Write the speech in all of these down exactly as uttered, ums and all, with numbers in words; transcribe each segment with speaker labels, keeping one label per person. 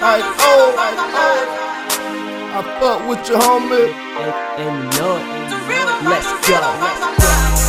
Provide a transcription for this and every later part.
Speaker 1: Like, oh, like, oh. I fuck with your homie.
Speaker 2: And, and you know it. Let's go. Let's go.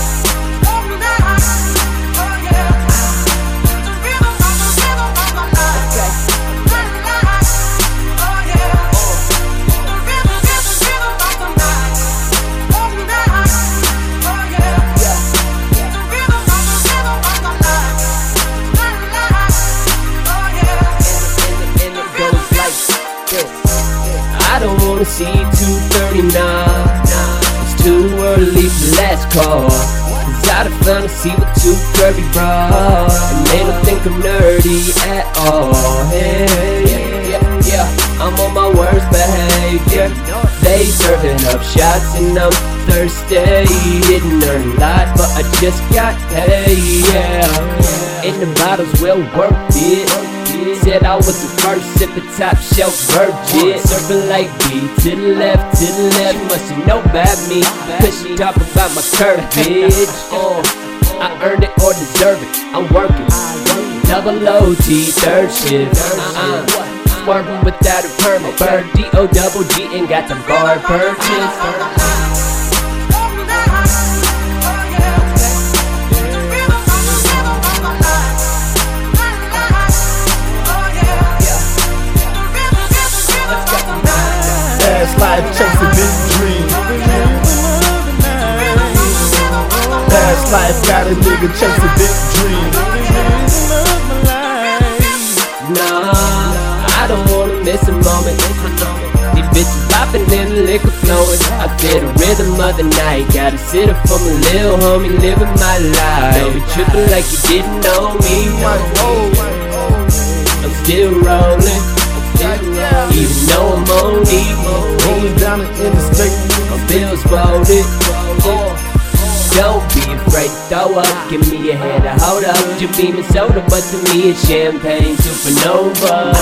Speaker 2: I don't wanna see two thirty-nine. It's too early for last call. Cause I done found to see with two curvy bras, and they don't think I'm nerdy at all. Hey, yeah, yeah, yeah, I'm on my worst behavior. They serving up shots and I'm thirsty. Didn't earn a lot, but I just got paid, yeah. And the bottles well worth it. Said I was the first sippin' top shelf virgin. Surfing like B to the left, to the left. She must know about me, cause she talk about my curvage. Oh, I earned it or deserve it, I'm working double O T, third shift. uh-uh. Swerving without a permit. Bird D O double G and got the bar purchase.
Speaker 1: Past life chasing big dreams. Past life got a nigga chasing big dreams.
Speaker 2: Nah, I don't wanna miss a moment. These bitches poppin' and the liquor flowing. I feel the rhythm of the night. Gotta sit up for my lil' homie, living my life. Don't be trippin' like you didn't know me. I'm still rollin'. Even though I'm on E,
Speaker 1: rolling down the interstate,
Speaker 2: my bills folded. Don't be afraid to throw up. Give me a hand to hold up. Just beam and soda, but to me it's champagne supernova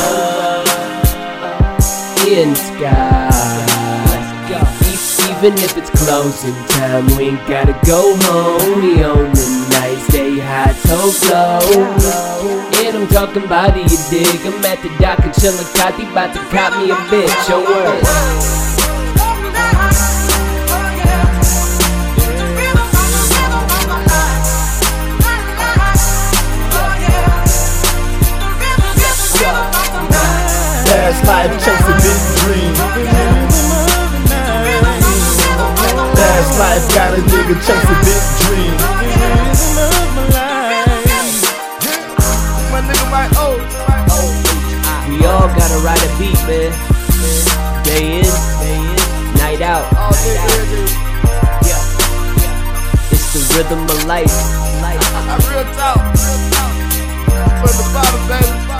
Speaker 2: in the sky. Even if it's closing time, we ain't gotta go home. We on the night, stay high, toe glow. And I'm talking body, you dig. I'm at the dock and chillin' Cotty, bout to cop me a bitch, your word.
Speaker 1: Past life chasing big dreams. Past life got a nigga chasing big dreams. My nigga, my oh,
Speaker 2: we all gotta ride a beat, man. Day in, day in, night out. Yeah, it's the rhythm of life.
Speaker 1: I real talk, from the bottom, baby.